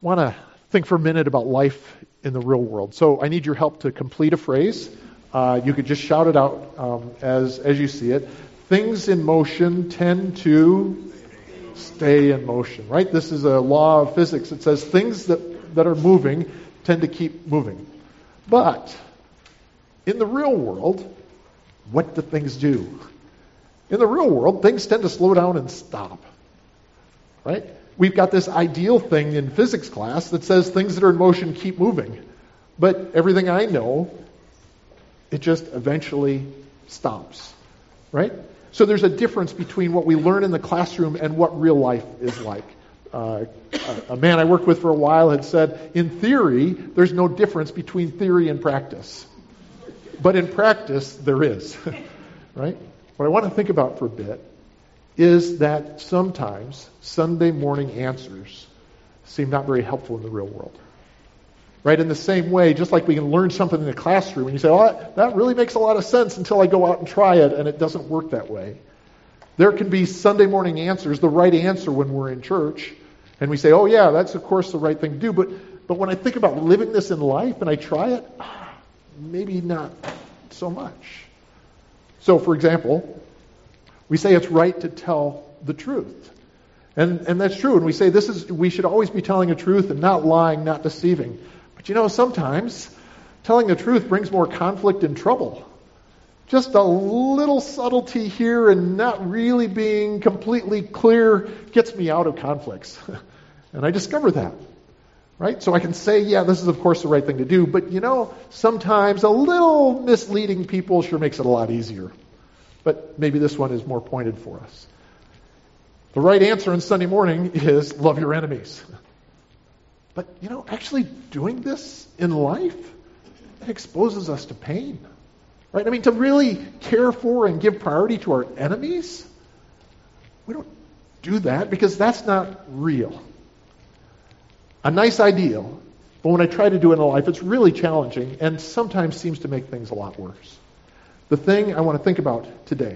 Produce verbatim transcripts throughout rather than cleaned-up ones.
want to think for a minute about life in the real world. So I need your help to complete a phrase. Uh, you could just shout it out um, as as you see it. Things in motion tend to stay in motion, right? This is a law of physics. It says things that, that are moving tend to keep moving. But in the real world, what do things do? In the real world, things tend to slow down and stop, right? We've got this ideal thing in physics class that says things that are in motion keep moving. But everything I know, it just eventually stops, right? So there's a difference between what we learn in the classroom and what real life is like. Uh, a, a man I worked with for a while had said, in theory, there's no difference between theory and practice. But in practice, there is, right? What I want to think about for a bit is that sometimes Sunday morning answers seem not very helpful in the real world. Right? In the same way, just like we can learn something in the classroom, and you say, oh, that really makes a lot of sense until I go out and try it, and it doesn't work that way. There can be Sunday morning answers, the right answer when we're in church, and we say, oh yeah, that's of course the right thing to do, but, but when I think about living this in life and I try it, maybe not so much. So, for example, we say it's right to tell the truth. And and that's true. And we say this is we should always be telling the truth and not lying, not deceiving. But you know, sometimes telling the truth brings more conflict and trouble. Just a little subtlety here and not really being completely clear gets me out of conflicts. And I discover that. Right? So I can say, yeah, this is of course the right thing to do. But you know, sometimes a little misleading people sure makes it a lot easier. But maybe this one is more pointed for us. The right answer on Sunday morning is love your enemies. But, you know, actually doing this in life, it exposes us to pain. Right? I mean, to really care for and give priority to our enemies, we don't do that because that's not real. A nice ideal, but when I try to do it in life, it's really challenging and sometimes seems to make things a lot worse. The thing I want to think about today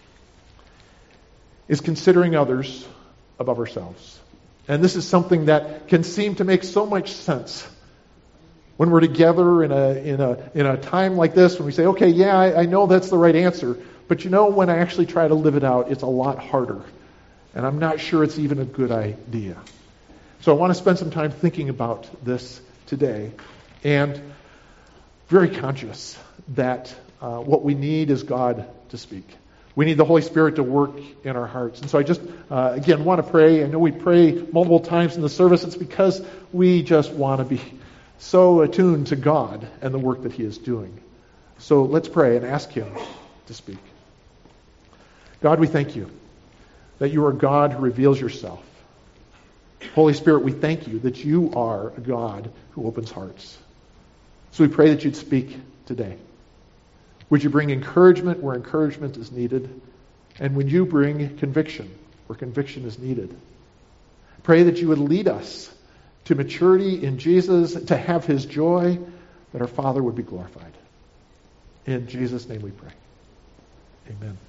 is considering others above ourselves. And this is something that can seem to make so much sense when we're together in a in a in a time like this, when we say, okay, yeah, I, I know that's the right answer, but you know, when I actually try to live it out, it's a lot harder. And I'm not sure it's even a good idea. So I want to spend some time thinking about this today, and very conscious that uh, what we need is God to speak. We need the Holy Spirit to work in our hearts. And so I just, uh, again, want to pray. I know we pray multiple times in the service. It's because we just want to be so attuned to God and the work that He is doing. So let's pray and ask Him to speak. God, we thank You that You are God who reveals Yourself. Holy Spirit, we thank You that You are a God who opens hearts. So we pray that You'd speak today. Would You bring encouragement where encouragement is needed? And would You bring conviction where conviction is needed? Pray that You would lead us to maturity in Jesus, to have His joy, that our Father would be glorified. In Jesus' name we pray. Amen.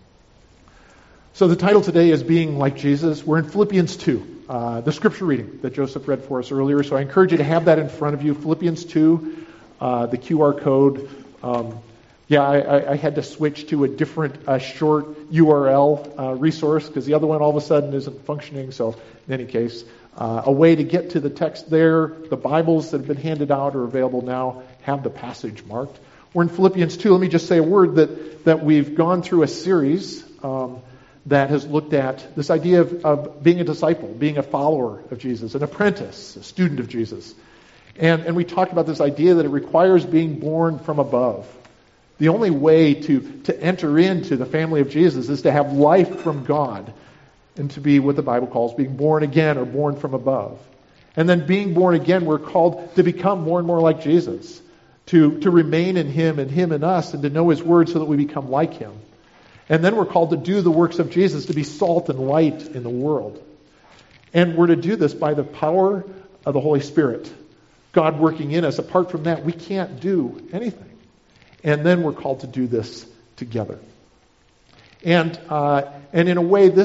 So the title today is Being Like Jesus. We're in Philippians two, uh, the scripture reading that Joseph read for us earlier. So I encourage you to have that in front of you. Philippians two, uh, the Q R code. Um, Yeah, I, I had to switch to a different uh, short U R L uh, resource because the other one all of a sudden isn't functioning. So in any case, uh, a way to get to the text there. The Bibles that have been handed out are available now, have the passage marked. We're in Philippians two. Let me just say a word that, that we've gone through a series um, that has looked at this idea of, of being a disciple, being a follower of Jesus, an apprentice, a student of Jesus. And, and we talked about this idea that it requires being born from above. The only way to, to enter into the family of Jesus is to have life from God and to be what the Bible calls being born again or born from above. And then being born again, we're called to become more and more like Jesus, to, to remain in Him and Him in us and to know His Word so that we become like Him. And then we're called to do the works of Jesus, to be salt and light in the world. And we're to do this by the power of the Holy Spirit, God working in us. Apart from that, we can't do anything. And then we're called to do this together. And uh, and in a way, this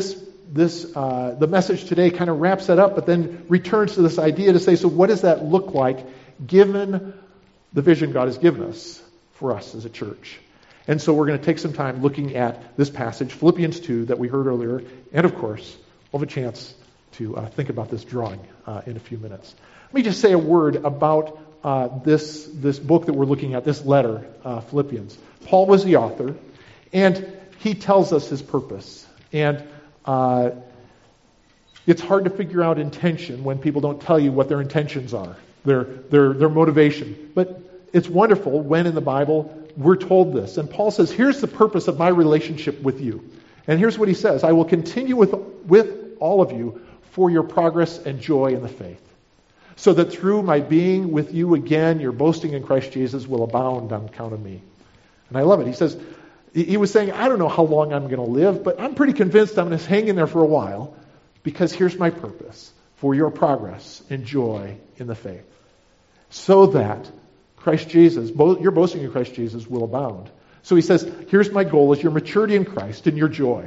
this uh, the message today kind of wraps that up, but then returns to this idea to say, so what does that look like given the vision God has given us for us as a church? And so we're going to take some time looking at this passage, Philippians two, that we heard earlier, and of course, we'll have a chance to uh, think about this drawing uh, in a few minutes. Let me just say a word about uh, this, this book that we're looking at, this letter, uh, Philippians. Paul was the author, and he tells us his purpose. And uh, it's hard to figure out intention when people don't tell you what their intentions are, their, their, their motivation. But it's wonderful when in the Bible we're told this. And Paul says, here's the purpose of my relationship with you. And here's what he says: I will continue with, with all of you for your progress and joy in the faith, so that through my being with you again, your boasting in Christ Jesus will abound on account of me. And I love it. He says, he was saying, I don't know how long I'm going to live, but I'm pretty convinced I'm going to hang in there for a while, because here's my purpose: for your progress and joy in the faith, so that Christ Jesus, your boasting in Christ Jesus will abound. So he says, here's my goal: is your maturity in Christ and your joy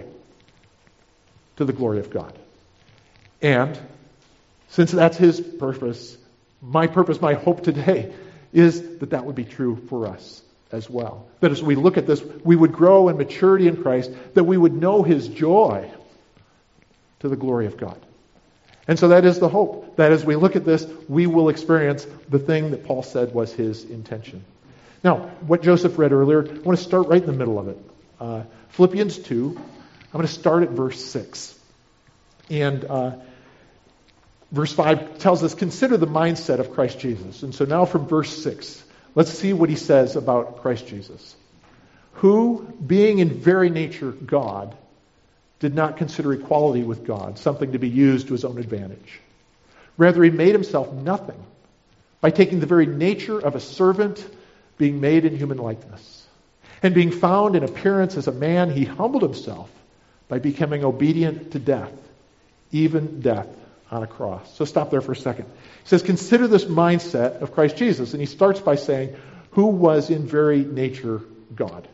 to the glory of God. And since that's his purpose, my purpose, my hope today is that that would be true for us as well. That as we look at this, we would grow in maturity in Christ, that we would know his joy to the glory of God. And so that is the hope, that as we look at this, we will experience the thing that Paul said was his intention. Now, what Joseph read earlier, I want to start right in the middle of it. Uh, Philippians two, I'm going to start at verse six. And uh, verse five tells us, consider the mindset of Christ Jesus. And so now from verse six, let's see what he says about Christ Jesus, who, being in very nature God, did not consider equality with God something to be used to his own advantage. Rather, he made himself nothing by taking the very nature of a servant, being made in human likeness. And being found in appearance as a man, he humbled himself by becoming obedient to death, even death on a cross. So stop there for a second. He says, consider this mindset of Christ Jesus. And he starts by saying, who was in very nature God.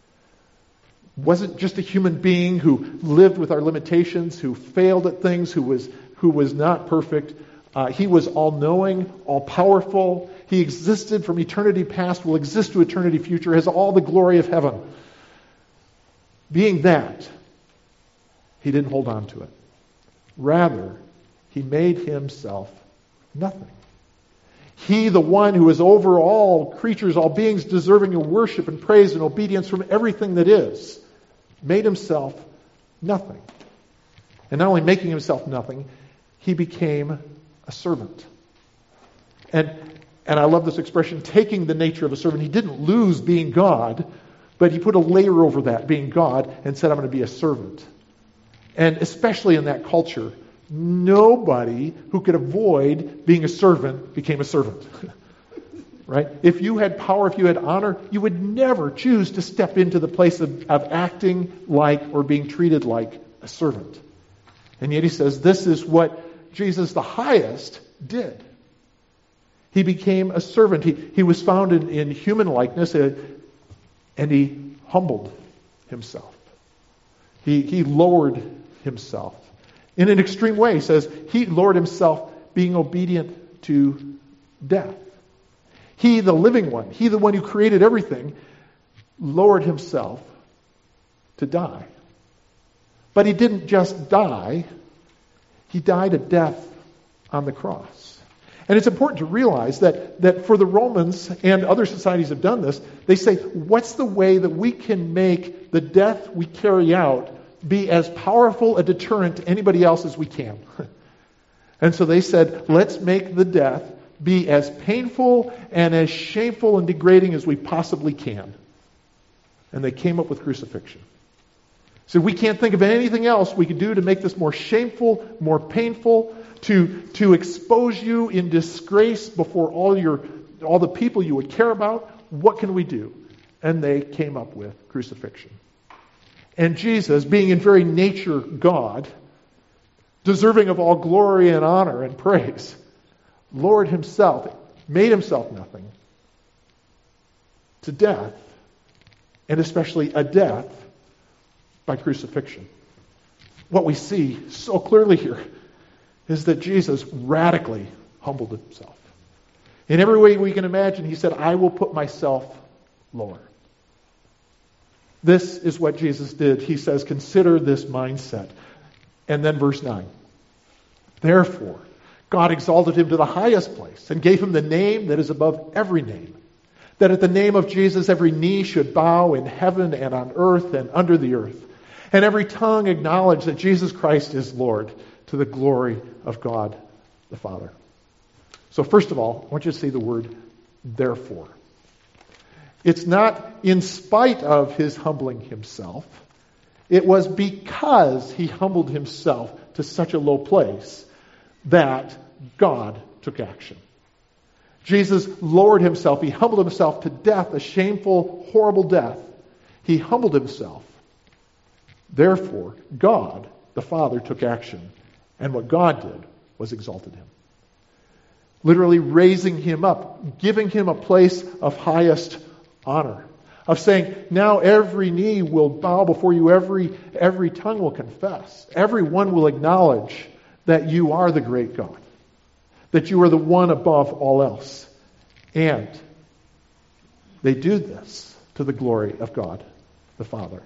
Wasn't just a human being who lived with our limitations, who failed at things, who was who was not perfect. Uh, he was all-knowing, all-powerful. He existed from eternity past, will exist to eternity future, has all the glory of heaven. Being that, he didn't hold on to it. Rather, he made himself nothing. He, the one who is over all creatures, all beings deserving of worship and praise and obedience from everything that is, made himself nothing. And not only making himself nothing, he became a servant. And, and I love this expression, taking the nature of a servant. He didn't lose being God, but he put a layer over that, being God, and said, I'm going to be a servant. And especially in that culture, nobody who could avoid being a servant became a servant. Right? If you had power, if you had honor, you would never choose to step into the place of, of acting like or being treated like a servant. And yet he says this is what Jesus the highest did. He became a servant. He, he was found in, in human likeness, uh, and he humbled himself. He, he lowered himself. In an extreme way, he says, he lowered himself being obedient to death. He, the living one, he, the one who created everything, lowered himself to die. But he didn't just die. He died a death on the cross. And it's important to realize that, that for the Romans, and other societies have done this, they say, what's the way that we can make the death we carry out be as powerful a deterrent to anybody else as we can? And so they said, let's make the death be as painful and as shameful and degrading as we possibly can. And they came up with crucifixion. So we can't think of anything else we could do to make this more shameful, more painful, to, to expose you in disgrace before all your all the people you would care about. What can we do? And they came up with crucifixion. And Jesus, being in very nature God, deserving of all glory and honor and praise, lowered himself, made himself nothing, to death, and especially a death by crucifixion. what we see so clearly here is that Jesus radically humbled himself. In every way we can imagine, he said, I will put myself lower. This is what Jesus did. He says, consider this mindset. And then verse nine. Therefore, God exalted him to the highest place and gave him the name that is above every name, that at the name of Jesus every knee should bow in heaven and on earth and under the earth, and every tongue acknowledge that Jesus Christ is Lord, to the glory of God the Father. So first of all, I want you to see the word therefore. It's not in spite of his humbling himself. It was because he humbled himself to such a low place that God took action. Jesus lowered himself. He humbled himself to death, a shameful, horrible death. He humbled himself. Therefore, God, the Father, took action. And what God did was exalted him. Literally raising him up, giving him a place of highest honor. Of saying, now every knee will bow before you, every, every tongue will confess. Everyone will acknowledge that you are the great God. That you are the one above all else. And they do this to the glory of God, the Father.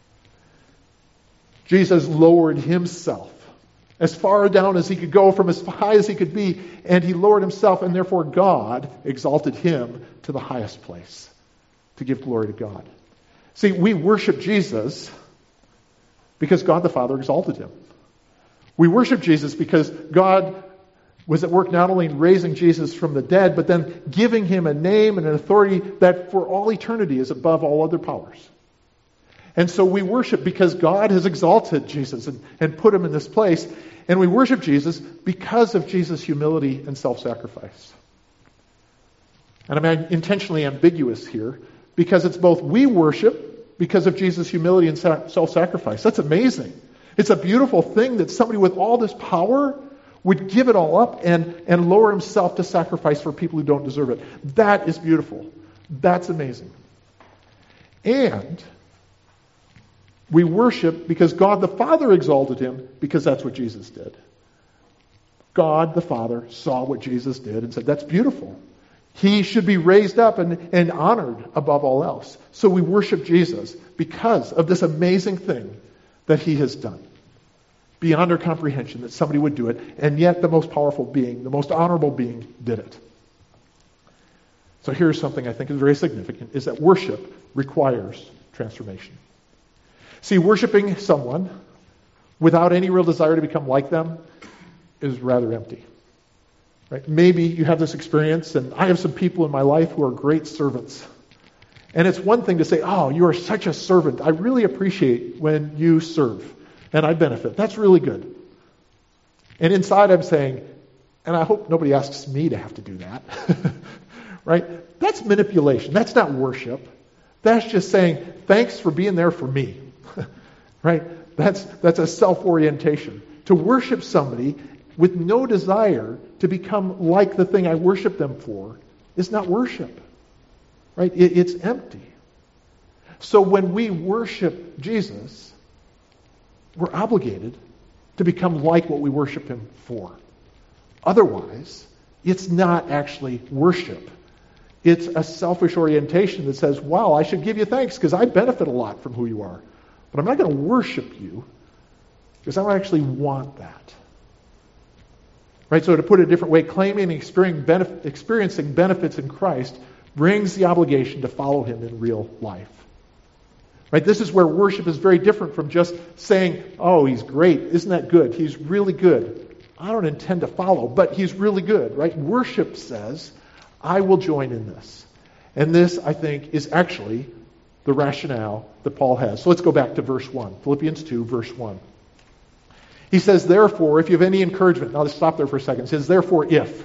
Jesus lowered himself as far down as he could go, from as high as he could be, and he lowered himself, and therefore God exalted him to the highest place to give glory to God. See, we worship Jesus because God the Father exalted him. We worship Jesus because God was at work not only in raising Jesus from the dead, but then giving him a name and an authority that for all eternity is above all other powers. And so we worship because God has exalted Jesus and, and put him in this place. And we worship Jesus because of Jesus' humility and self-sacrifice. And I'm intentionally ambiguous here because it's both we worship because of Jesus' humility and self-sacrifice. That's amazing. It's a beautiful thing that somebody with all this power would give it all up and, and lower himself to sacrifice for people who don't deserve it. That is beautiful. That's amazing. And we worship because God the Father exalted him because that's what Jesus did. God the Father saw what Jesus did and said, that's beautiful. He should be raised up and, and honored above all else. So we worship Jesus because of this amazing thing that he has done. Beyond our comprehension that somebody would do it, and yet the most powerful being, the most honorable being, did it. So here's something I think is very significant, is that worship requires transformation. See, worshiping someone without any real desire to become like them is rather empty. Right? Maybe you have this experience, and I have some people in my life who are great servants. And it's one thing to say, oh, you are such a servant. I really appreciate when you serve, and I benefit. That's really good. And inside I'm saying, and I hope nobody asks me to have to do that. Right? That's manipulation. That's not worship. That's just saying, thanks for being there for me. Right? That's that's a self-orientation. To worship somebody with no desire to become like the thing I worship them for is not worship. Right? It, it's empty. So when we worship Jesus, we're obligated to become like what we worship him for. Otherwise, it's not actually worship. It's a selfish orientation that says, wow, I should give you thanks because I benefit a lot from who you are. But I'm not going to worship you because I don't actually want that. Right? So to put it a different way, claiming and experiencing benefits in Christ brings the obligation to follow him in real life. Right? This is where worship is very different from just saying, oh, he's great. Isn't that good? He's really good. I don't intend to follow, but he's really good. Right? Worship says, I will join in this. And this, I think, is actually the rationale that Paul has. So let's go back to verse one. Philippians two, verse one. He says, therefore, if you have any encouragement. Now let's stop there for a second. He says, therefore, if.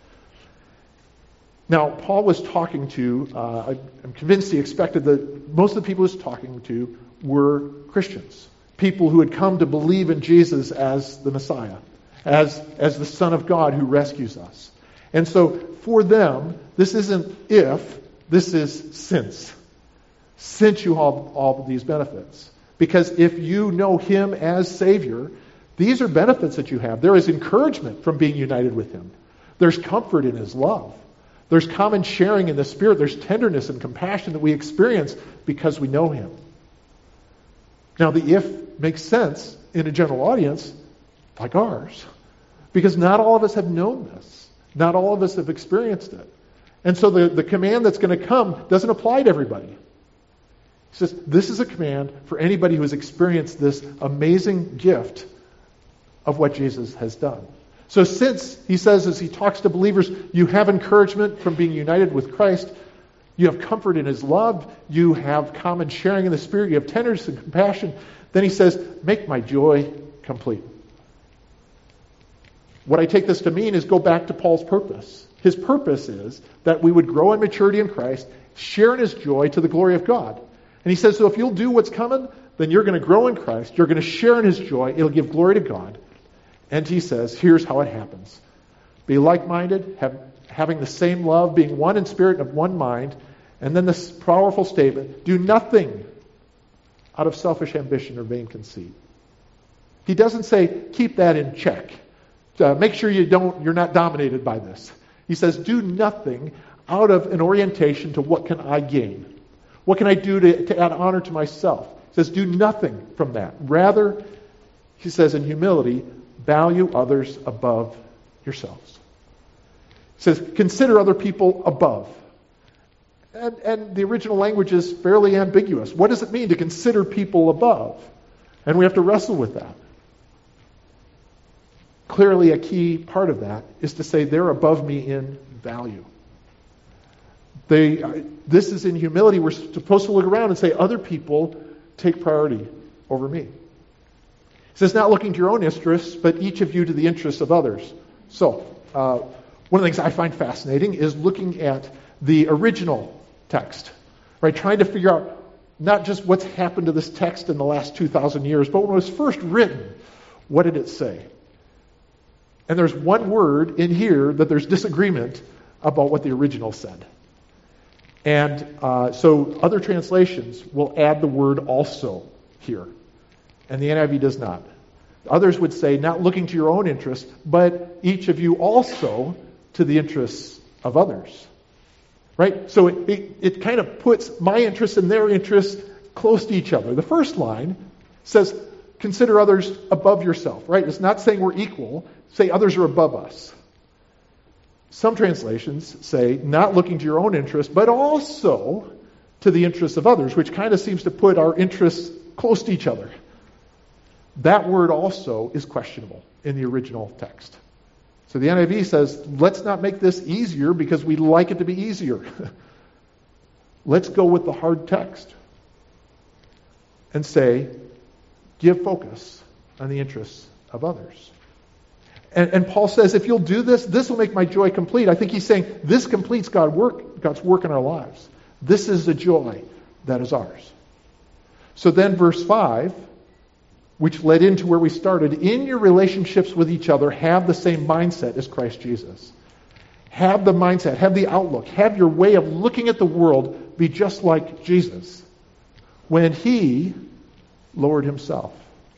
Now, Paul was talking to, uh, I'm convinced he expected that most of the people he was talking to were Christians. People who had come to believe in Jesus as the Messiah, as, as the Son of God who rescues us. And so, for them, this isn't if, this is since. Since you have all of these benefits. Because if you know Him as Savior, these are benefits that you have. There is encouragement from being united with Him. There's comfort in His love. There's common sharing in the Spirit. There's tenderness and compassion that we experience because we know Him. Now, the if makes sense in a general audience like ours. Because not all of us have known this. Not all of us have experienced it. And so the, the command that's going to come doesn't apply to everybody. He says, this is a command for anybody who has experienced this amazing gift of what Jesus has done. So since, he says as he talks to believers, you have encouragement from being united with Christ, you have comfort in His love, you have common sharing in the Spirit, you have tenderness and compassion, then he says, make my joy complete. What I take this to mean is go back to Paul's purpose. His purpose is that we would grow in maturity in Christ, share in His joy to the glory of God. And he says, so if you'll do what's coming, then you're going to grow in Christ, you're going to share in His joy, it'll give glory to God. And he says, here's how it happens. Be like-minded, have, having the same love, being one in spirit and of one mind. And then this powerful statement, do nothing out of selfish ambition or vain conceit. He doesn't say, keep that in check. Uh, make sure you don't, you're not dominated by this. He says, do nothing out of an orientation to what can I gain? What can I do to, to add honor to myself? He says, do nothing from that. Rather, he says, in humility, value others above yourselves. He says, consider other people above. And, and the original language is fairly ambiguous. What does it mean to consider people above? And we have to wrestle with that. Clearly, a key part of that is to say they're above me in value. They, uh, this is in humility. We're supposed to look around and say other people take priority over me. He says, not looking to your own interests, but each of you to the interests of others. So, uh, one of the things I find fascinating is looking at the original text, right? Trying to figure out not just what's happened to this text in the last two thousand years, but when it was first written, what did it say? And there's one word in here that there's disagreement about what the original said. And uh, so other translations will add the word also here. And the N I V does not. Others would say, not looking to your own interests, but each of you also to the interests of others. Right? So it, it, it kind of puts my interests and their interests close to each other. The first line says, consider others above yourself. Right? It's not saying we're equal. Say others are above us. Some translations say, not looking to your own interests, but also to the interests of others, which kind of seems to put our interests close to each other. That word also is questionable in the original text. So the N I V says, let's not make this easier because we like it to be easier. Let's go with the hard text and say, give focus on the interests of others. And, and Paul says, if you'll do this, this will make my joy complete. I think he's saying, this completes God work, God's work in our lives. This is the joy that is ours. So then verse five, which led into where we started, in your relationships with each other, have the same mindset as Christ Jesus. Have the mindset, have the outlook, have your way of looking at the world be just like Jesus when He lowered Himself.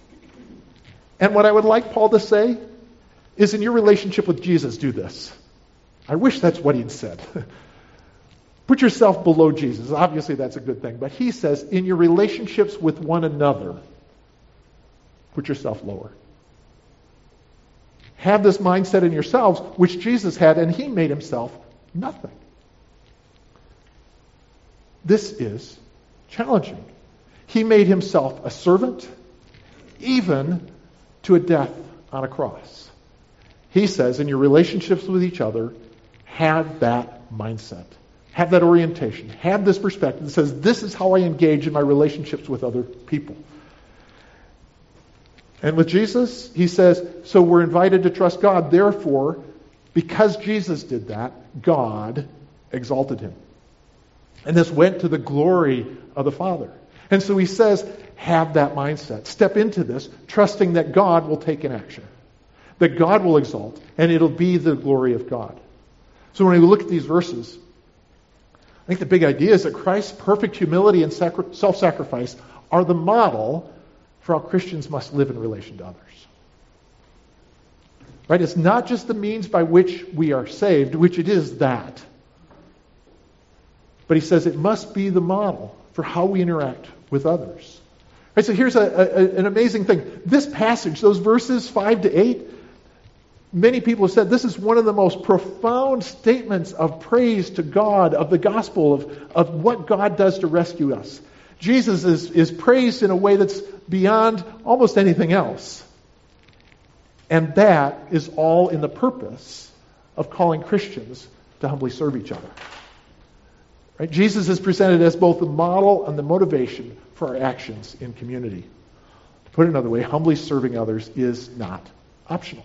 And what I would like Paul to say is, in your relationship with Jesus, do this. I wish that's what he'd said. Put yourself below Jesus. Obviously, that's a good thing. But he says, in your relationships with one another, put yourself lower. Have this mindset in yourselves, which Jesus had, and He made Himself nothing. This is challenging. He made Himself a servant, even to a death on a cross. He says, in your relationships with each other, have that mindset. Have that orientation. Have this perspective that says, this is how I engage in my relationships with other people. And with Jesus, He says, so we're invited to trust God. Therefore, because Jesus did that, God exalted Him. And this went to the glory of the Father. And so He says, have that mindset. Step into this, trusting that God will take an action. That God will exalt, and it'll be the glory of God. So when we look at these verses, I think the big idea is that Christ's perfect humility and sacri- self-sacrifice are the model for how Christians must live in relation to others. Right? It's not just the means by which we are saved, which it is that. But he says it must be the model for how we interact with others. Right, so here's a, a, an amazing thing. This passage, those verses five to eight, many people have said this is one of the most profound statements of praise to God, of the gospel, of, of what God does to rescue us. Jesus is, is praised in a way that's beyond almost anything else. And that is all in the purpose of calling Christians to humbly serve each other. Right? Jesus is presented as both the model and the motivation for our actions in community. To put it another way, humbly serving others is not optional.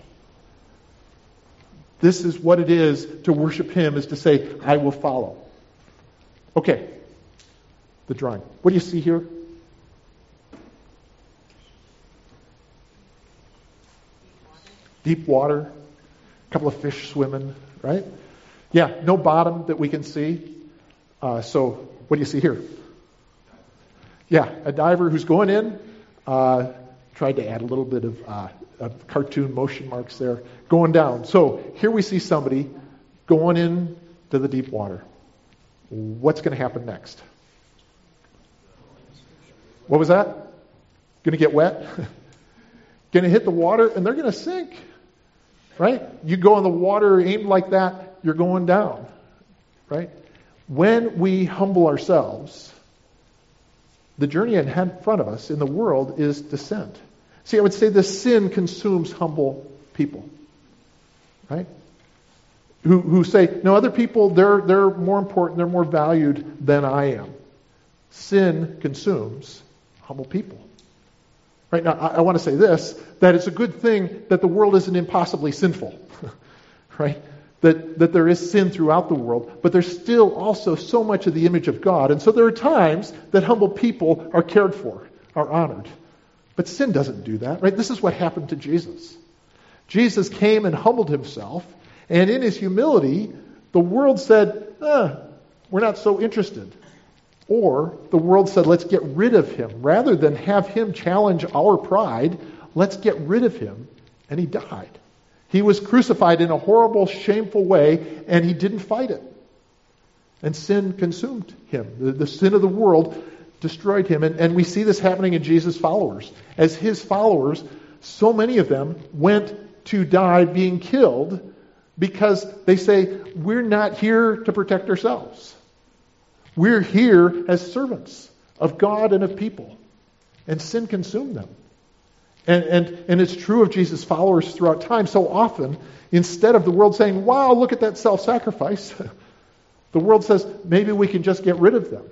This is what it is to worship Him, is to say, I will follow. Okay, the drawing. What do you see here? Deep water, a couple of fish swimming, right? Yeah, no bottom that we can see. Uh, so, what do you see here? Yeah, a diver who's going in, uh, tried to add a little bit of, uh, of cartoon motion marks there, going down. So, here we see somebody going in to the deep water. What's going to happen next? What was that? Going to get wet? Going to hit the water, and they're going to sink. Right? You go in the water aimed like that, you're going down. Right? When we humble ourselves, the journey in front of us in the world is descent. See, I would say this sin consumes humble people. Right? Who who say, no, other people, they're they're more important, they're more valued than I am. Sin consumes humble people. Right now, I, I want to say this, that it's a good thing that the world isn't impossibly sinful. Right? That, that there is sin throughout the world, but there's still also so much of the image of God. And so there are times that humble people are cared for, are honored. But sin doesn't do that, right? This is what happened to Jesus. Jesus came and humbled himself, and in his humility, the world said, ah, we're not so interested. Or the world said, let's get rid of him. Rather than have him challenge our pride, let's get rid of him. And he died. He was crucified in a horrible, shameful way, and he didn't fight it. And sin consumed him. The, the sin of the world destroyed him. And, and we see this happening in Jesus' followers. As his followers, so many of them went to die being killed because they say, we're not here to protect ourselves. We're here as servants of God and of people. And sin consumed them. And, and, and it's true of Jesus' followers throughout time. So often, instead of the world saying, wow, look at that self-sacrifice, the world says, maybe we can just get rid of them.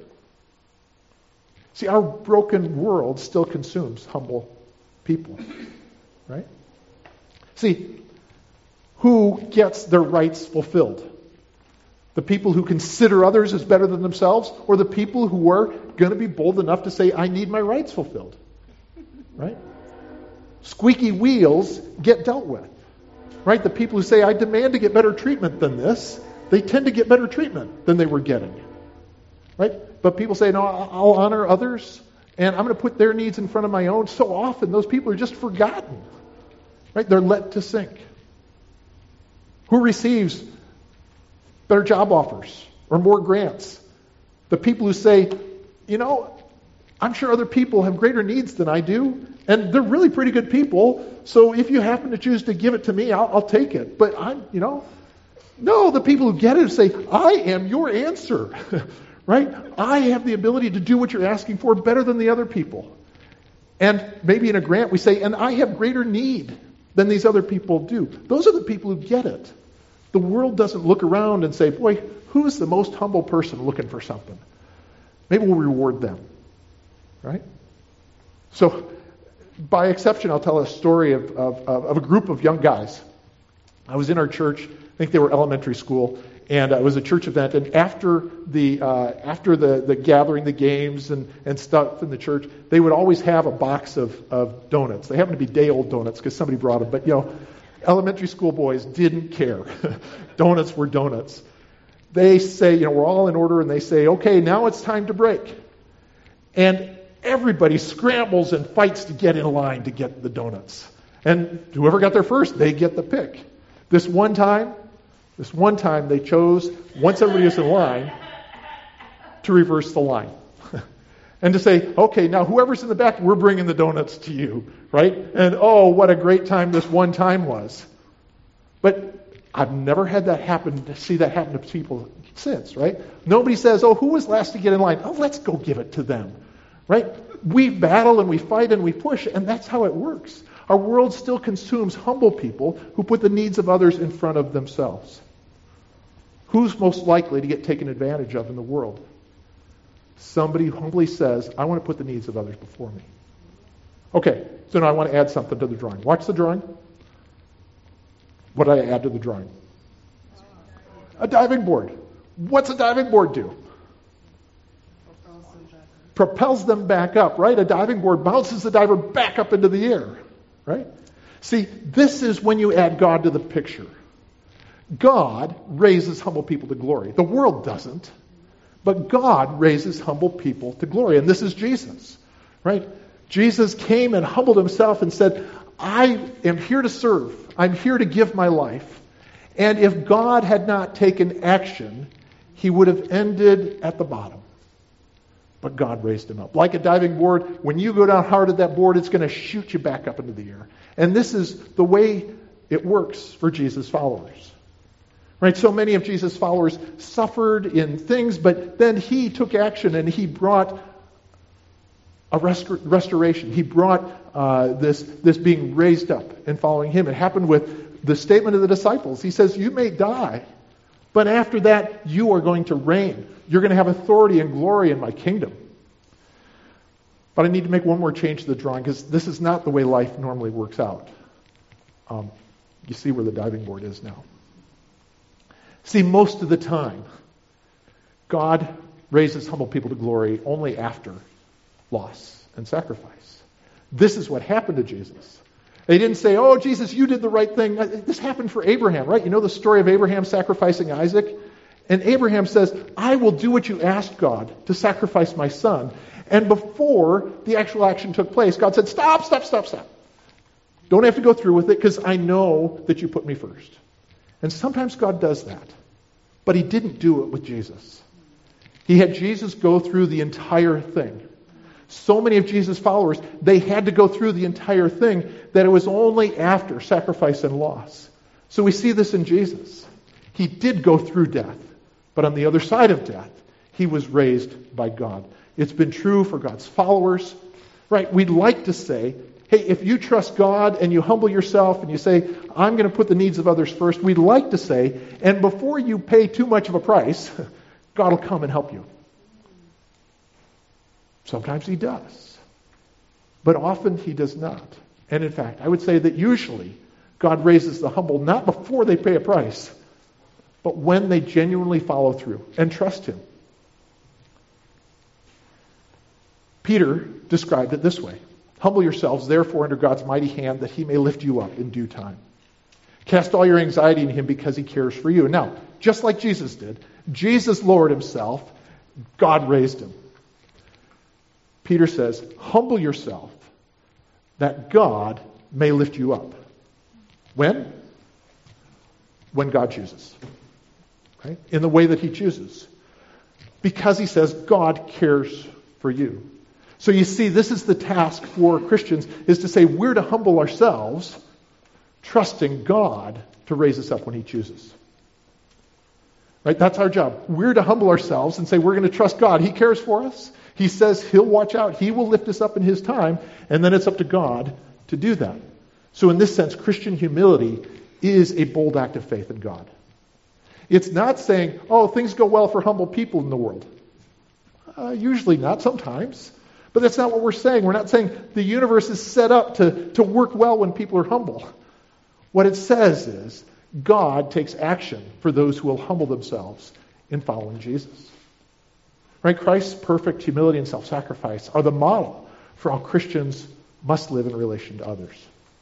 See, our broken world still consumes humble people. Right? See, who gets their rights fulfilled? The people who consider others as better than themselves, or the people who are going to be bold enough to say, I need my rights fulfilled? Right? Squeaky wheels get dealt with. Right? The people who say, I demand to get better treatment than this, they tend to get better treatment than they were getting. Right? But people say, no, I'll honor others, and I'm going to put their needs in front of my own. So often, those people are just forgotten. Right? They're let to sink. Who receives better job offers or more grants? The people who say, you know, I'm sure other people have greater needs than I do, and they're really pretty good people, so if you happen to choose to give it to me, I'll, I'll take it. But I'm, you know, no, the people who get it say, I am your answer, right? I have the ability to do what you're asking for better than the other people. And maybe in a grant we say, and I have greater need than these other people do. Those are the people who get it. The world doesn't look around and say, boy, who's the most humble person looking for something? Maybe we'll reward them. Right? So, by exception, I'll tell a story of, of, of a group of young guys. I was in our church, I think they were elementary school, and it was a church event, and after the uh, after the, the gathering, the games and, and stuff in the church, they would always have a box of, of donuts. They happened to be day-old donuts because somebody brought them, but you know, elementary school boys didn't care. Donuts were donuts. They say, you know, we're all in order, and they say, okay, now it's time to break. And everybody scrambles and fights to get in line to get the donuts. And whoever got there first, they get the pick. This one time, this one time they chose, once everybody was in line, to reverse the line. And to say, okay, now whoever's in the back, we're bringing the donuts to you, right? And oh, what a great time this one time was. But I've never had that happen, to see that happen to people since, right? Nobody says, oh, who was last to get in line? Oh, let's go give it to them, right? We battle and we fight and we push, and that's how it works. Our world still consumes humble people who put the needs of others in front of themselves. Who's most likely to get taken advantage of in the world? Somebody who humbly says, I want to put the needs of others before me. Okay, so now I want to add something to the drawing. Watch the drawing. What did I add to the drawing? A diving board. What's a diving board do? Propels them back up, right? A diving board bounces the diver back up into the air, right? See, this is when you add God to the picture. God raises humble people to glory. The world doesn't. But God raises humble people to glory. And this is Jesus, right? Jesus came and humbled himself and said, I am here to serve. I'm here to give my life. And if God had not taken action, he would have ended at the bottom. But God raised him up. Like a diving board, when you go down hard at that board, it's going to shoot you back up into the air. And this is the way it works for Jesus' followers. Right, so many of Jesus' followers suffered in things, but then he took action and he brought a restor- restoration. He brought uh, this, this being raised up and following him. It happened with the statement of the disciples. He says, you may die, but after that you are going to reign. You're going to have authority and glory in my kingdom. But I need to make one more change to the drawing because this is not the way life normally works out. Um, you see where the diving board is now. See, most of the time, God raises humble people to glory only after loss and sacrifice. This is what happened to Jesus. They didn't say, oh, Jesus, you did the right thing. This happened for Abraham, right? You know the story of Abraham sacrificing Isaac? And Abraham says, I will do what you asked God to sacrifice my son. And before the actual action took place, God said, stop, stop, stop, stop. Don't have to go through with it because I know that you put me first. And sometimes God does that. But he didn't do it with Jesus. He had Jesus go through the entire thing. So many of Jesus' followers, they had to go through the entire thing that it was only after sacrifice and loss. So we see this in Jesus. He did go through death. But on the other side of death, he was raised by God. It's been true for God's followers. Right? We'd like to say, hey, if you trust God and you humble yourself and you say, I'm going to put the needs of others first, we'd like to say, and before you pay too much of a price, God will come and help you. Sometimes he does. But often he does not. And in fact, I would say that usually God raises the humble not before they pay a price, but when they genuinely follow through and trust him. Peter described it this way. Humble yourselves, therefore, under God's mighty hand, that he may lift you up in due time. Cast all your anxiety in him because he cares for you. Now, just like Jesus did, Jesus lowered himself, God raised him. Peter says, humble yourself, that God may lift you up. When? When God chooses. Right? In the way that he chooses. Because he says God cares for you. So you see, this is the task for Christians, is to say we're to humble ourselves, trusting God to raise us up when he chooses. Right? That's our job. We're to humble ourselves and say we're going to trust God. He cares for us. He says he'll watch out. He will lift us up in his time. And then it's up to God to do that. So in this sense, Christian humility is a bold act of faith in God. It's not saying, oh, things go well for humble people in the world. Uh, usually not, sometimes. But that's not what we're saying. We're not saying the universe is set up to, to work well when people are humble. What it says is God takes action for those who will humble themselves in following Jesus. Right? Christ's perfect humility and self-sacrifice are the model for how Christians must live in relation to others.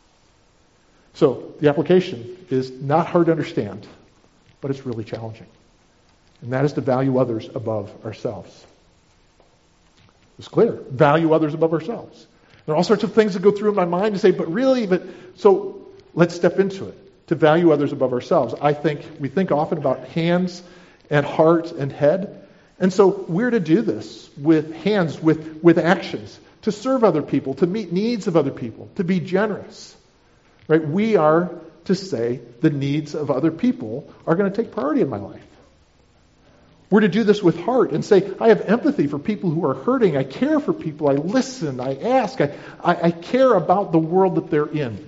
So the application is not hard to understand, but it's really challenging. And that is to value others above ourselves. It's clear. Value others above ourselves. There are all sorts of things that go through my mind to say, but really, but so let's step into it. To value others above ourselves. I think we think often about hands and heart and head. And so we're to do this with hands, with, with actions, to serve other people, to meet needs of other people, to be generous. Right? We are to say the needs of other people are going to take priority in my life. We're to do this with heart and say, I have empathy for people who are hurting. I care for people. I listen. I ask. I, I, I care about the world that they're in.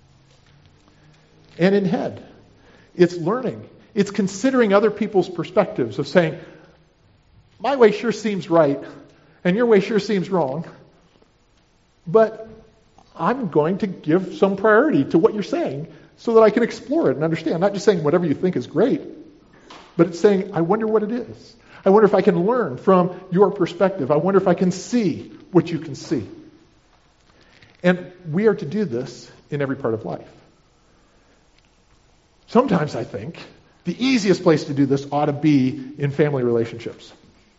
And in head, it's learning. It's considering other people's perspectives of saying, my way sure seems right, and your way sure seems wrong, but I'm going to give some priority to what you're saying so that I can explore it and understand. Not just saying whatever you think is great, but it's saying, I wonder what it is. I wonder if I can learn from your perspective. I wonder if I can see what you can see. And we are to do this in every part of life. Sometimes I think the easiest place to do this ought to be in family relationships.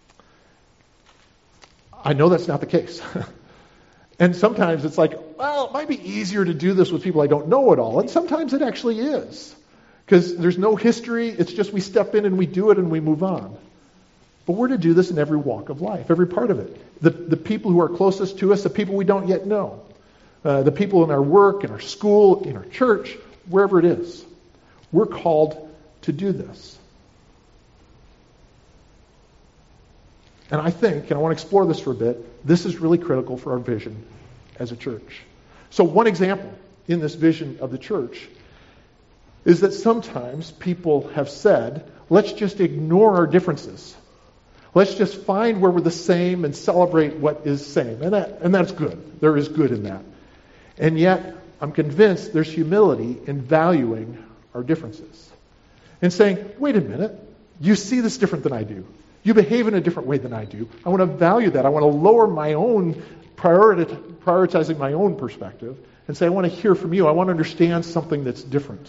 I know that's not the case. And sometimes it's like, well, it might be easier to do this with people I don't know at all. And sometimes it actually is. Because there's no history. It's just we step in and we do it and we move on. But we're to do this in every walk of life, every part of it. The, the people who are closest to us, the people we don't yet know. Uh, the people in our work, in our school, in our church, wherever it is. We're called to do this. And I think, and I want to explore this for a bit, this is really critical for our vision as a church. So one example in this vision of the church is that sometimes people have said, let's just ignore our differences. Let's just find where we're the same and celebrate what is same. And that, and that's good. There is good in that. And yet, I'm convinced there's humility in valuing our differences. And saying, wait a minute, you see this different than I do. You behave in a different way than I do. I want to value that. I want to lower my own priority, prioritizing my own perspective and say, I want to hear from you. I want to understand something that's different.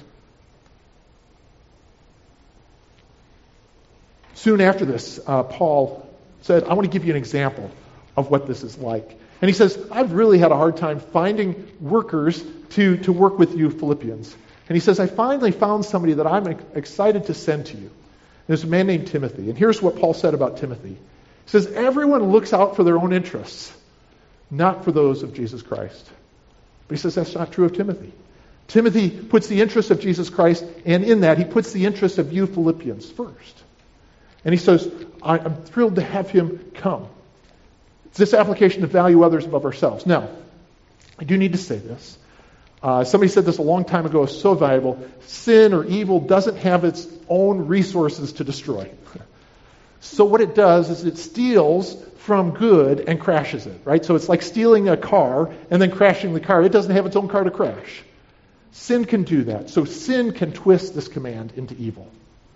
Soon after this, uh, Paul said, I want to give you an example of what this is like. And he says, I've really had a hard time finding workers to, to work with you Philippians. And he says, I finally found somebody that I'm excited to send to you. And there's a man named Timothy. And here's what Paul said about Timothy. He says, everyone looks out for their own interests, not for those of Jesus Christ. But he says that's not true of Timothy. Timothy puts the interest of Jesus Christ, and in that he puts the interest of you Philippians first. And he says, I'm thrilled to have him come. It's this application to value others above ourselves. Now, I do need to say this. Uh, somebody said this a long time ago, is so valuable. Sin or evil doesn't have its own resources to destroy. So what it does is it steals from good and crashes it, right? So it's like stealing a car and then crashing the car. It doesn't have its own car to crash. Sin can do that. So sin can twist this command into evil.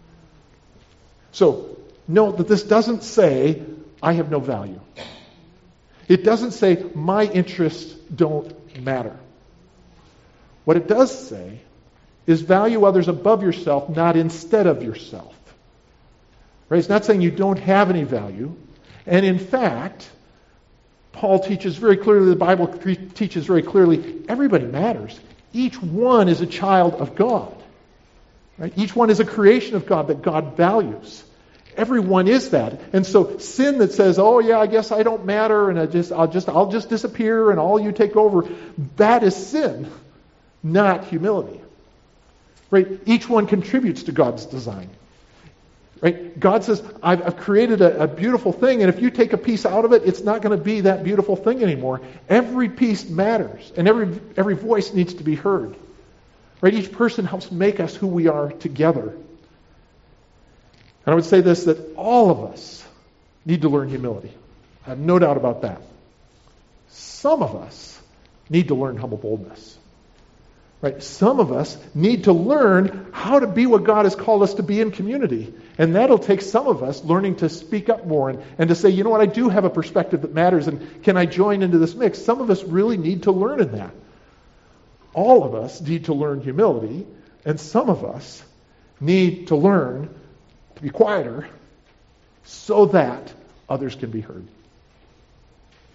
So note that this doesn't say, I have no value. It doesn't say, my interests don't matter. What it does say is value others above yourself, not instead of yourself. Right? It's not saying you don't have any value. And in fact, Paul teaches very clearly, the Bible teaches very clearly, everybody matters. Each one is a child of God. Right? Each one is a creation of God that God values. Everyone is that. And so sin that says, oh yeah, I guess I don't matter and I just I'll just I'll just disappear and all you take over, that is sin, not humility. Right? Each one contributes to God's design. Right? God says, I've, I've created a, a beautiful thing, and if you take a piece out of it, it's not going to be that beautiful thing anymore. Every piece matters, and every every voice needs to be heard. Right? Each person helps make us who we are together. And I would say this, that all of us need to learn humility. I have no doubt about that. Some of us need to learn humble boldness. Right? Some of us need to learn how to be what God has called us to be in community. And that'll take some of us learning to speak up more and, and to say, you know what, I do have a perspective that matters, and can I join into this mix? Some of us really need to learn in that. All of us need to learn humility, and some of us need to learn to be quieter so that others can be heard.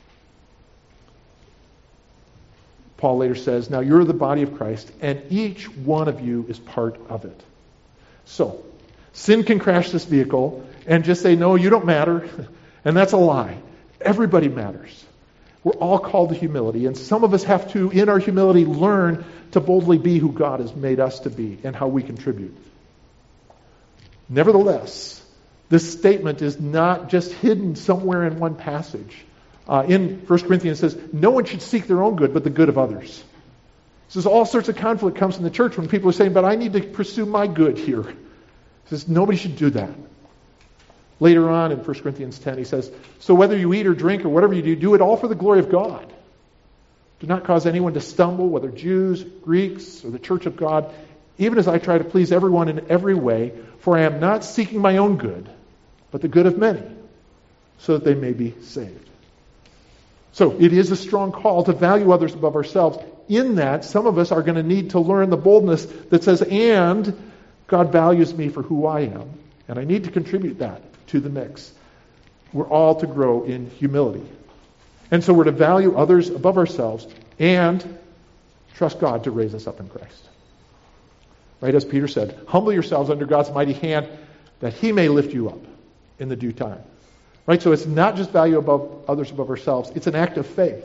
Paul later says, now you're the body of Christ, and each one of you is part of it. So, sin can crash this vehicle and just say, no, you don't matter. And that's a lie. Everybody matters. We're all called to humility, and some of us have to, in our humility, learn to boldly be who God has made us to be and how we contribute. Nevertheless, this statement is not just hidden somewhere in one passage. Uh, in First Corinthians it says, no one should seek their own good, but the good of others. So there's all sorts of conflict comes in the church when people are saying, but I need to pursue my good here. He says, nobody should do that. Later on in First Corinthians ten, he says, so whether you eat or drink or whatever you do, do it all for the glory of God. Do not cause anyone to stumble, whether Jews, Greeks, or the church of God, even as I try to please everyone in every way, for I am not seeking my own good, but the good of many, so that they may be saved. So it is a strong call to value others above ourselves. In that, some of us are going to need to learn the boldness that says, and God values me for who I am, and I need to contribute that to the mix. We're all to grow in humility. And so we're to value others above ourselves and trust God to raise us up in Christ. Right, as Peter said, humble yourselves under God's mighty hand that he may lift you up in the due time. Right, so it's not just value above others above ourselves, it's an act of faith.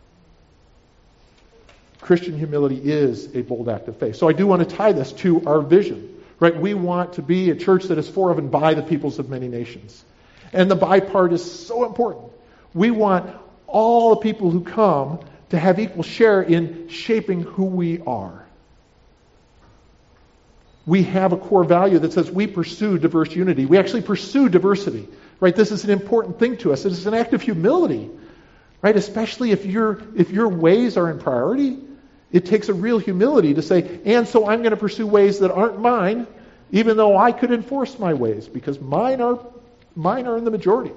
Christian humility is a bold act of faith. So I do want to tie this to our vision. Right, we want to be a church that is for of and by the peoples of many nations. And the by part is so important. We want all the people who come to have equal share in shaping who we are. We have a core value that says we pursue diverse unity. We actually pursue diversity. Right? This is an important thing to us. It is an act of humility. Right? Especially if your if your ways are in priority. It takes a real humility to say, and so I'm going to pursue ways that aren't mine, even though I could enforce my ways, because mine are mine are in the majority.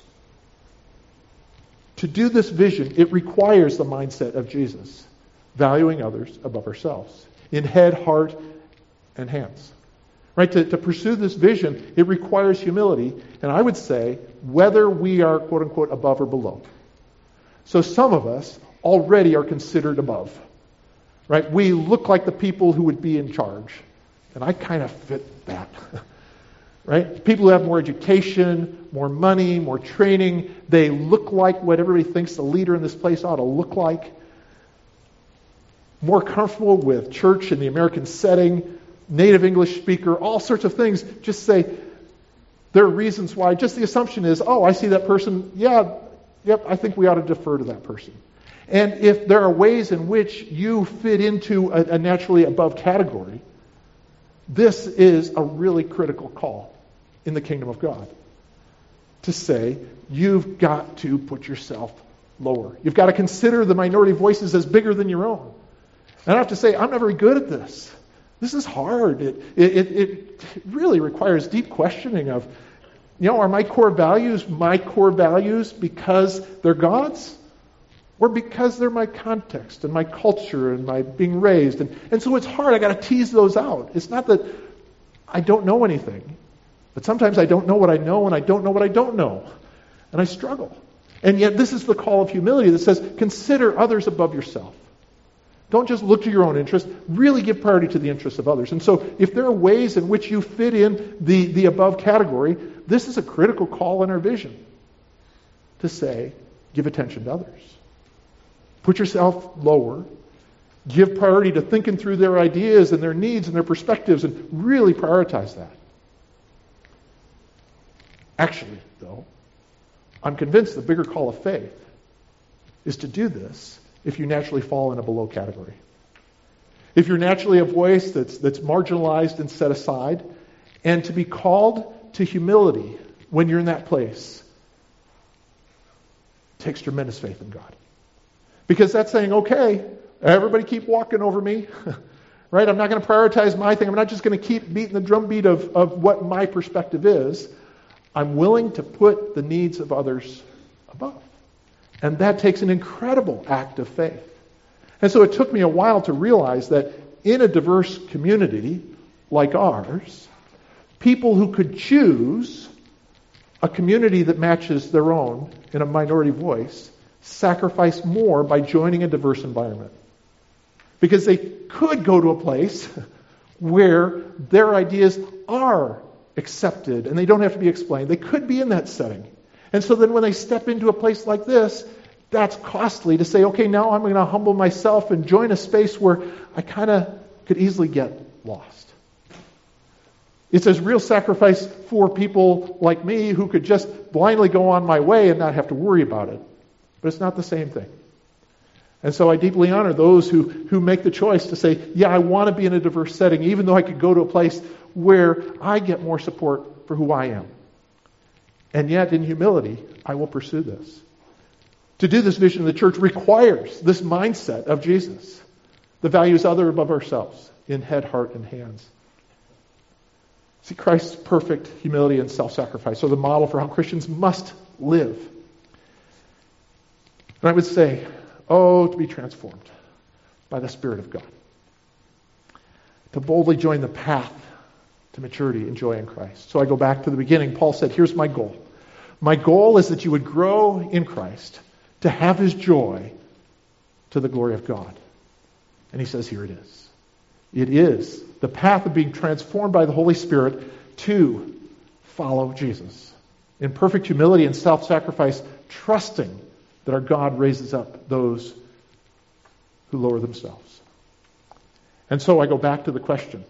To do this vision, it requires the mindset of Jesus, valuing others above ourselves, in head, heart, and hands. Right? To, to pursue this vision, it requires humility, and I would say, whether we are, quote unquote, above or below. So some of us already are considered above. Right? We look like the people who would be in charge. And I kind of fit that. Right? People who have more education, more money, more training, they look like what everybody thinks the leader in this place ought to look like. More comfortable with church in the American setting, native English speaker, all sorts of things. Just say, there are reasons why. Just the assumption is, oh, I see that person. Yeah, yep, I think we ought to defer to that person. And if there are ways in which you fit into a, a naturally above category, this is a really critical call in the kingdom of God. To say, you've got to put yourself lower. You've got to consider the minority voices as bigger than your own. And I have to say, I'm not very good at this. This is hard. It, it, it really requires deep questioning of, you know, are my core values my core values because they're God's? Or because they're my context and my culture and my being raised. And, and so it's hard. I got to tease those out. It's not that I don't know anything. But sometimes I don't know what I know and I don't know what I don't know. And I struggle. And yet this is the call of humility that says, consider others above yourself. Don't just look to your own interest. Really give priority to the interests of others. And so if there are ways in which you fit in the, the above category, this is a critical call in our vision. To say, give attention to others. Put yourself lower. Give priority to thinking through their ideas and their needs and their perspectives and really prioritize that. Actually, though, I'm convinced the bigger call of faith is to do this if you naturally fall in a below category. If you're naturally a voice that's, that's marginalized and set aside, and to be called to humility when you're in that place takes tremendous faith in God. Because that's saying, okay, everybody keep walking over me, right? I'm not going to prioritize my thing. I'm not just going to keep beating the drumbeat of, of what my perspective is. I'm willing to put the needs of others above. And that takes an incredible act of faith. And so it took me a while to realize that in a diverse community like ours, people who could choose a community that matches their own in a minority voice sacrifice more by joining a diverse environment. Because they could go to a place where their ideas are accepted and they don't have to be explained. They could be in that setting. And so then when they step into a place like this, that's costly to say, okay, now I'm going to humble myself and join a space where I kind of could easily get lost. It says real sacrifice for people like me who could just blindly go on my way and not have to worry about it. But it's not the same thing. And so I deeply honor those who, who make the choice to say, yeah, I want to be in a diverse setting, even though I could go to a place where I get more support for who I am. And yet, in humility, I will pursue this. To do this vision of the church requires this mindset of Jesus. The value is other above ourselves, in head, heart, and hands. See, Christ's perfect humility and self-sacrifice are the model for how Christians must live. And I would say, oh, to be transformed by the Spirit of God. To boldly join the path to maturity and joy in Christ. So I go back to the beginning. Paul said, here's my goal. My goal is that you would grow in Christ to have his joy to the glory of God. And he says, here it is. It is the path of being transformed by the Holy Spirit to follow Jesus. In perfect humility and self-sacrifice, trusting that our God raises up those who lower themselves. And so I go back to the question.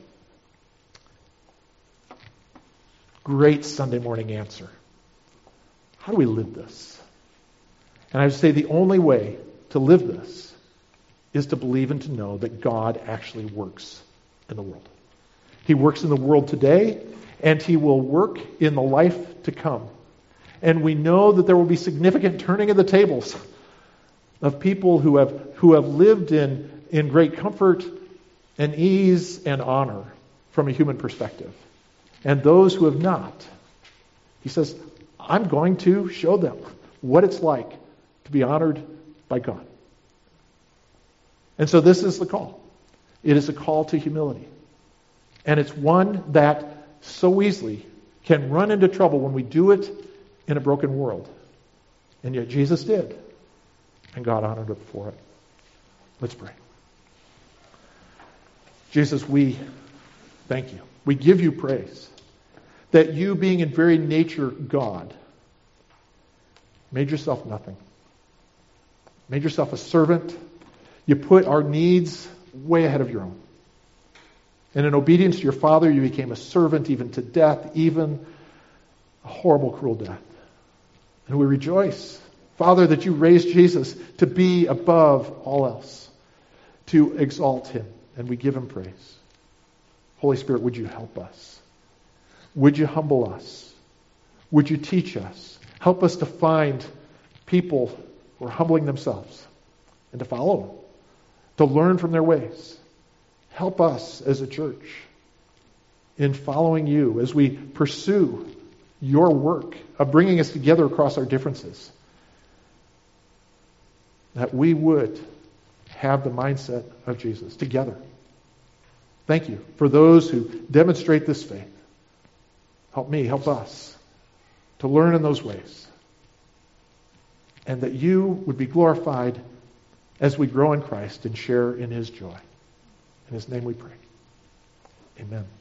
Great Sunday morning answer. How do we live this? And I would say the only way to live this is to believe and to know that God actually works in the world. He works in the world today, and he will work in the life to come. And we know that there will be significant turning of the tables of people who have who have lived in, in great comfort and ease and honor from a human perspective. And those who have not, he says, I'm going to show them what it's like to be honored by God. And so this is the call. It is a call to humility. And it's one that so easily can run into trouble when we do it in a broken world. And yet Jesus did. And God honored him for it. Let's pray. Jesus, we thank you. We give you praise that you, being in very nature God, made yourself nothing. Made yourself a servant. You put our needs way ahead of your own. And in obedience to your Father, you became a servant even to death, even a horrible, cruel death. And we rejoice, Father, that you raised Jesus to be above all else, to exalt him, and we give him praise. Holy Spirit, would you help us? Would you humble us? Would you teach us? Help us to find people who are humbling themselves and to follow them, to learn from their ways. Help us as a church in following you as we pursue your work of bringing us together across our differences. That we would have the mindset of Jesus together. Thank you for those who demonstrate this faith. Help me, help us to learn in those ways. And that you would be glorified as we grow in Christ and share in his joy. In his name we pray. Amen.